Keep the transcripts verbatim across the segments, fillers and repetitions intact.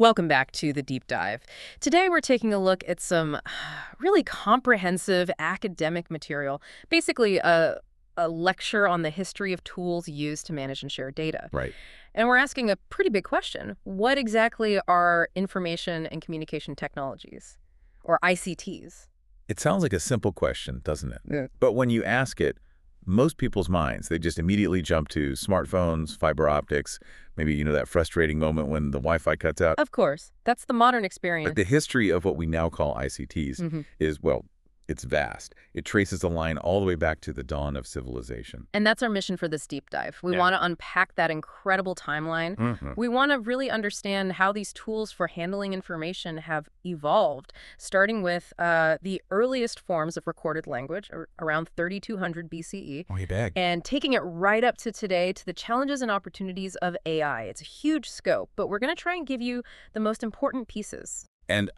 Welcome back to The Deep Dive. Today we're taking a look at some really comprehensive academic material, basically a, a lecture on the history of tools used to manage and share data. Right. And we're asking a pretty big question. What exactly are information and communication technologies, or I C Ts? It sounds like a simple question, doesn't it? Yeah. But when you ask it, most people's minds, they just immediately jump to smartphones, fiber optics, maybe, you know, that frustrating moment when the Wi-Fi cuts out. Of course. That's the modern But experience. the history of what we now call I C Ts Mhm. is, well, it's vast. It traces the line all the way back to the dawn of civilization. And that's our mission for this deep dive. We Yeah. want to unpack that incredible timeline. Mhm. We want to really understand how these tools for handling information have evolved, starting with uh, the earliest forms of recorded language, ar- around thirty-two hundred B C E, Way back. and taking it right up to today to the challenges and opportunities of A I. It's a huge scope, but we're going to try and give you the most important pieces. And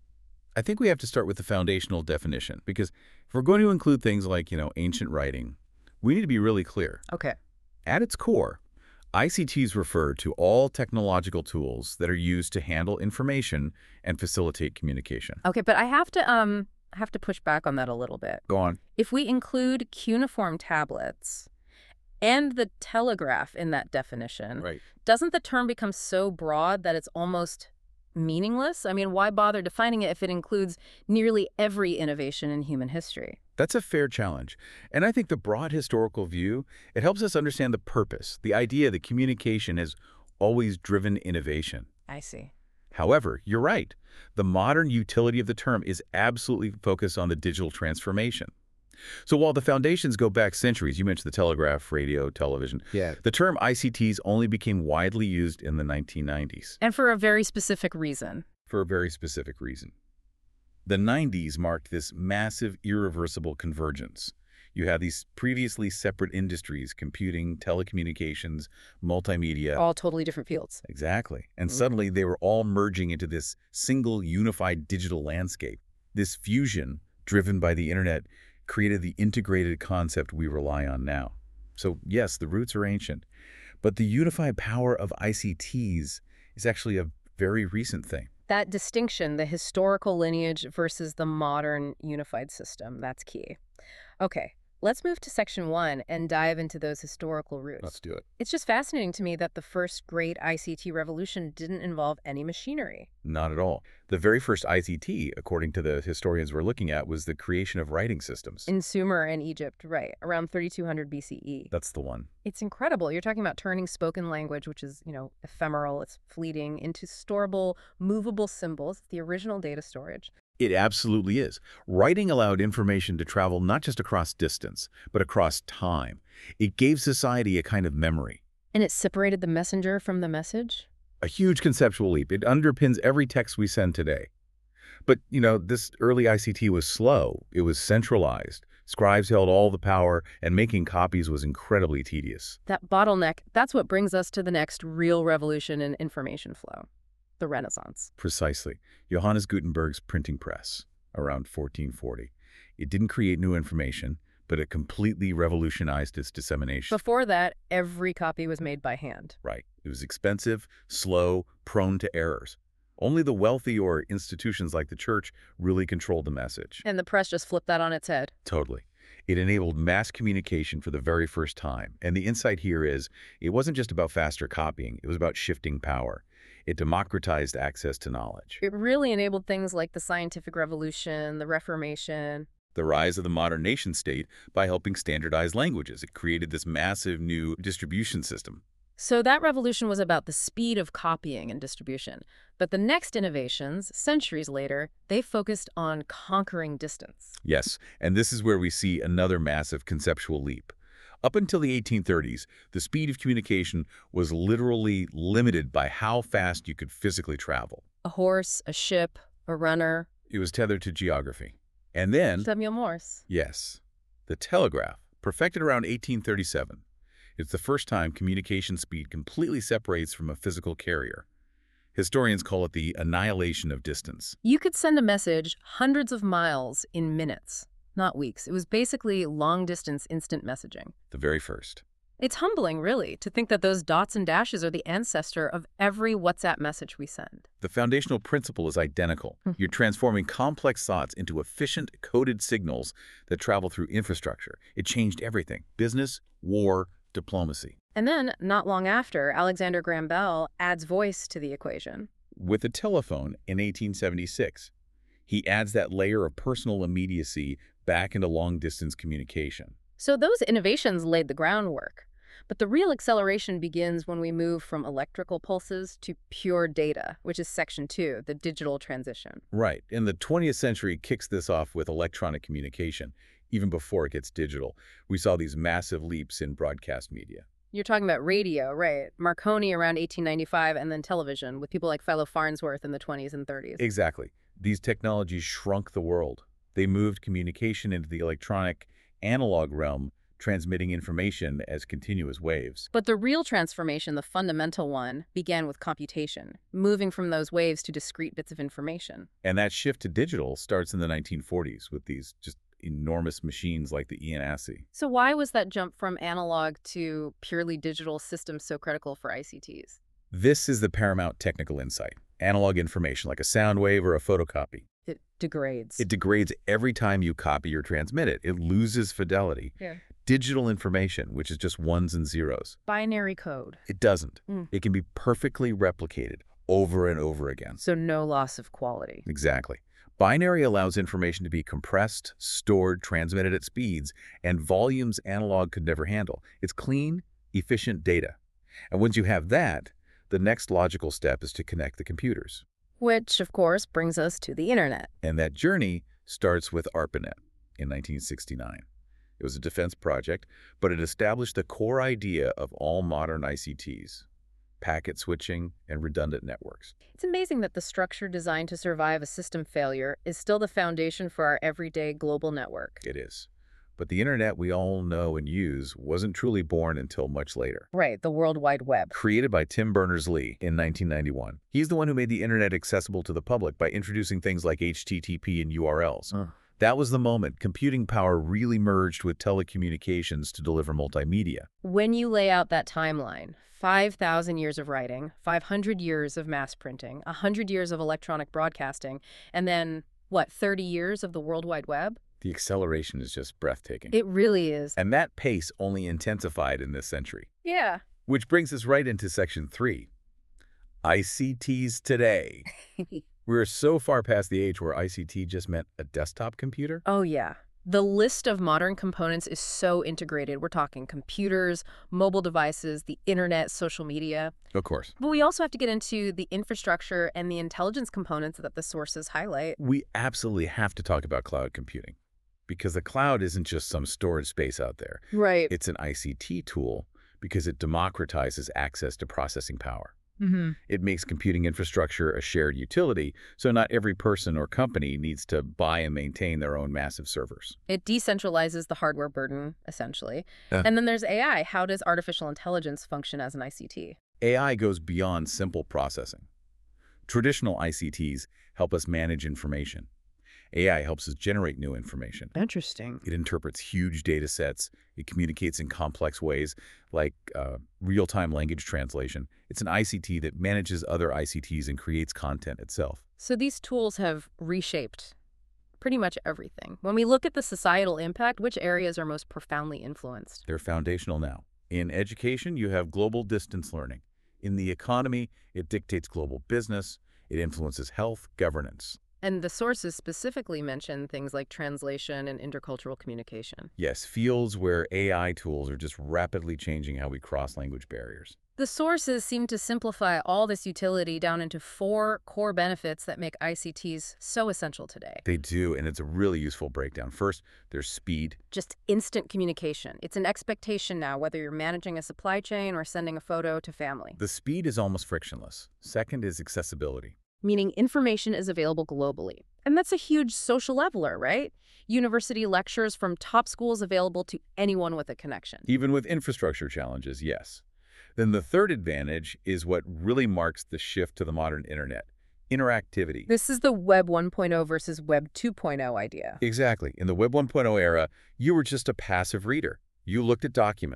I think we have to start with the foundational definition, because if we're going to include things like, you know, ancient writing, we need to be really clear. Okay. At its core, I C Ts refer to all technological tools that are used to handle information and facilitate communication. Okay, but I have to um I have to push back on that a little bit. Go on. If we include cuneiform tablets and the telegraph in that definition, Right. doesn't the term become so broad that it's almost meaningless? I mean, why bother defining it if it includes nearly every innovation in human history? That's a fair challenge. And I think the broad historical view, it helps us understand the purpose, the idea that communication has always driven innovation. I see. However, you're right. The modern utility of the term is absolutely focused on the digital transformation. So while the foundations go back centuries, you mentioned the telegraph, radio, television, Yeah. the term I C Ts only became widely used in the nineteen nineties And for a very specific reason. for a very specific reason. The nineties marked this massive, irreversible convergence. You had these previously separate industries, computing, telecommunications, multimedia. All totally different fields. Exactly. And Mhm. suddenly they were all merging into this single unified digital landscape. This fusion, driven by the internet, created the integrated concept we rely on now. So yes, the roots are ancient, but the unified power of I C Ts is actually a very recent thing. That distinction, the historical lineage versus the modern unified system, that's key. Okay, let's move to section one and dive into those historical roots. Let's do it. It's just fascinating to me that the first great I C T revolution didn't involve any machinery. Not at all. The very first I C T, according to the historians we're looking at, was the creation of writing systems. In Sumer and Egypt, right, around thirty-two hundred B C E. That's the one. It's incredible. You're talking about turning spoken language, which is, you know, ephemeral, it's fleeting, into storable, movable symbols, the original data storage. It absolutely is. Writing allowed information to travel not just across distance, but across time. It gave society a kind of memory. And it separated the messenger from the message? A huge conceptual leap. It underpins every text we send today. But, you know, this early I C T was slow. It was centralized. Scribes held all the power, and making copies was incredibly tedious. That bottleneck, that's what brings us to the next real revolution in information flow, the Renaissance. Precisely. Johannes Gutenberg's printing press, around fourteen forty. It didn't create new information, but it completely revolutionized its dissemination. Before that, every copy was made by hand. Right. It was expensive, slow, prone to errors. Only the wealthy or institutions like the church really controlled the message. And the press just flipped that on its head. Totally. It enabled mass communication for the very first time. And the insight here is, it wasn't just about faster copying, it was about shifting power. It democratized access to knowledge. It really enabled things like the scientific revolution, the Reformation. The rise of the modern nation-state by helping standardize languages. It created this massive new distribution system. So that revolution was about the speed of copying and distribution. But the next innovations, centuries later, they focused on conquering distance. Yes, and this is where we see another massive conceptual leap. Up until the eighteen thirties, the speed of communication was literally limited by how fast you could physically travel. A horse, a ship, a runner. It was tethered to geography. And then, Samuel Morse. yes, the telegraph, perfected around eighteen thirty-seven. It's the first time communication speed completely separates from a physical carrier. Historians call it the annihilation of distance. You could send a message hundreds of miles in minutes, not weeks. It was basically long-distance instant messaging. The very first. It's humbling, really, to think that those dots and dashes are the ancestor of every WhatsApp message we send. The foundational principle is identical. You're transforming complex thoughts into efficient, coded signals that travel through infrastructure. It changed everything: business, war, diplomacy. And then, not long after, Alexander Graham Bell adds voice to the equation. With the telephone in eighteen seventy-six, he adds that layer of personal immediacy back into long-distance communication. So those innovations laid the groundwork. But the real acceleration begins when we move from electrical pulses to pure data, which is section two, the digital transition. Right, and the twentieth century kicks this off with electronic communication. Even before it gets digital, we saw these massive leaps in broadcast media. You're talking about radio, right? Marconi around eighteen ninety-five, and then television with people like Philo Farnsworth in the twenties and thirties. Exactly. These technologies shrunk the world. They moved communication into the electronic, analog realm, transmitting information as continuous waves. But the real transformation, the fundamental one, began with computation, moving from those waves to discrete bits of information. And that shift to digital starts in the nineteen forties with these just enormous machines like the E N A S I. So why was that jump from analog to purely digital systems so critical for I C Ts? This is the paramount technical insight. Analog information, like a sound wave or a photocopy, It degrades. it degrades every time you copy or transmit it. It loses fidelity. Yeah. Digital information, which is just ones and zeros, Binary code. it doesn't. Mm. It can be perfectly replicated over and over again. So no loss of quality. Exactly. Binary allows information to be compressed, stored, transmitted at speeds and volumes analog could never handle. It's clean, efficient data. And once you have that, the next logical step is to connect the computers. Which, of course, brings us to the internet. And that journey starts with ARPANET in nineteen sixty-nine. It was a defense project, but it established the core idea of all modern I C Ts: packet switching and redundant networks. It's amazing that the structure designed to survive a system failure is still the foundation for our everyday global network. It is. But the internet we all know and use wasn't truly born until much later. Right, the World Wide Web. Created by Tim Berners-Lee in nineteen ninety-one. He's the one who made the internet accessible to the public by introducing things like H T T P and U R Ls. Uh. That was the moment computing power really merged with telecommunications to deliver multimedia. When you lay out that timeline, five thousand years of writing, five hundred years of mass printing, one hundred years of electronic broadcasting, and then, what, thirty years of the World Wide Web? The acceleration is just breathtaking. It really is. And that pace only intensified in this century. Yeah. Which brings us right into section three. I C Ts today. We're so far past the age where I C T just meant a desktop computer. Oh, yeah. The list of modern components is so integrated. We're talking computers, mobile devices, the internet, social media. Of course. But we also have to get into the infrastructure and the intelligence components that the sources highlight. We absolutely have to talk about cloud computing, because the cloud isn't just some storage space out there. Right. It's an I C T tool because it democratizes access to processing power. Mm-hmm. It makes computing infrastructure a shared utility, so not every person or company needs to buy and maintain their own massive servers. It decentralizes the hardware burden, essentially. Uh. And then there's A I. How does artificial intelligence function as an I C T? A I goes beyond simple processing. Traditional I C Ts help us manage information. A I helps us generate new information. Interesting. It interprets huge data sets. It communicates in complex ways, like uh, real-time language translation. It's an I C T that manages other I C Ts and creates content itself. So these tools have reshaped pretty much everything. When we look at the societal impact, which areas are most profoundly influenced? They're foundational now. In education, you have global distance learning. In the economy, it dictates global business. It influences health, governance. And the sources specifically mention things like translation and intercultural communication. Yes, fields where A I tools are just rapidly changing how we cross language barriers. The sources seem to simplify all this utility down into four core benefits that make I C Ts so essential today. They do, and it's a really useful breakdown. First, there's speed. Just instant communication. It's an expectation now, whether you're managing a supply chain or sending a photo to family. The speed is almost frictionless. Second is accessibility. Meaning information is available globally. And that's a huge social leveler, right? University lectures from top schools available to anyone with a connection. Even with infrastructure challenges, yes. Then the third advantage is what really marks the shift to the modern internet: interactivity. This is the Web one point oh versus Web two point oh idea. Exactly. In the Web one point oh era, you were just a passive reader. You looked at documents.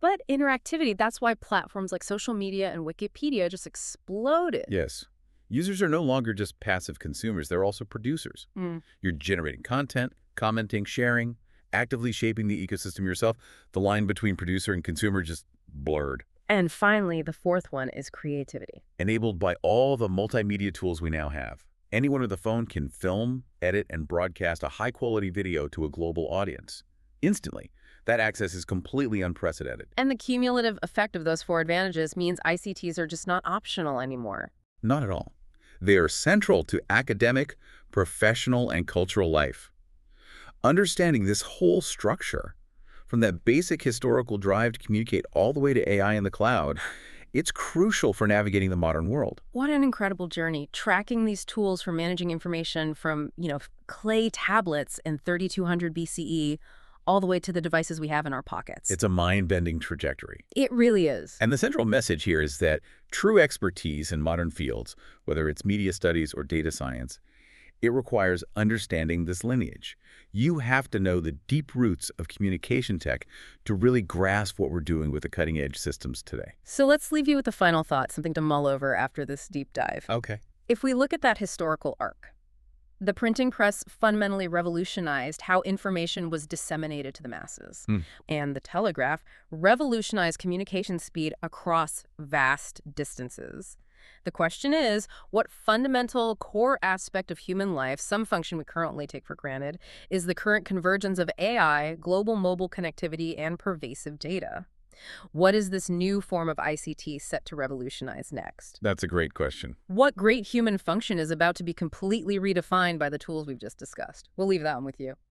But interactivity, that's why platforms like social media and Wikipedia just exploded. Yes. Users are no longer just passive consumers, they're also producers. Mm. You're generating content, commenting, sharing, actively shaping the ecosystem yourself. The line between producer and consumer just blurred. And finally, the fourth one is creativity. Enabled by all the multimedia tools we now have, anyone with a phone can film, edit, and broadcast a high-quality video to a global audience. Instantly. That access is completely unprecedented. And the cumulative effect of those four advantages means I C Ts are just not optional anymore. Not at all. They are central to academic, professional, and cultural life. Understanding this whole structure, from that basic historical drive to communicate all the way to A I in the cloud, it's crucial for navigating the modern world. What an incredible journey, tracking these tools for managing information from, you know, clay tablets in thirty-two hundred B C E all the way to the devices we have in our pockets. It's a mind-bending trajectory. It really is. And the central message here is that true expertise in modern fields, whether it's media studies or data science, it requires understanding this lineage. You have to know the deep roots of communication tech to really grasp what we're doing with the cutting-edge systems today. So let's leave you with a final thought, something to mull over after this deep dive. Okay. If we look at that historical arc, the printing press fundamentally revolutionized how information was disseminated to the masses. Hmm. And the telegraph revolutionized communication speed across vast distances. The question is, what fundamental core aspect of human life, some function we currently take for granted, is the current convergence of A I, global mobile connectivity, and pervasive data? What is this new form of I C T set to revolutionize next? That's a great question. What great human function is about to be completely redefined by the tools we've just discussed? We'll leave that one with you.